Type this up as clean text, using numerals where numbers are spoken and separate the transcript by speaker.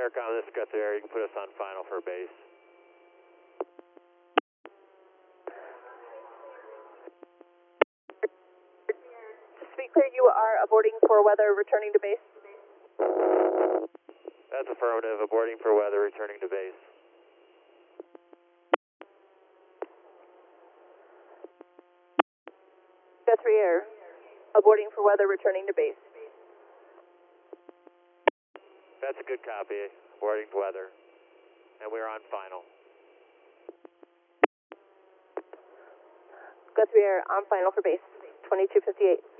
Speaker 1: Aircom, this is Guthrie Air. You can put us on final for base.
Speaker 2: Just to be clear, you are aborting for weather, returning to base?
Speaker 1: That's affirmative. Aborting for weather, returning to base.
Speaker 2: Guthrie Air, aborting for weather, returning to base.
Speaker 1: That's a good copy. Aborting for weather. And we're on final.
Speaker 2: Guthrie Air, on final for base, 2258.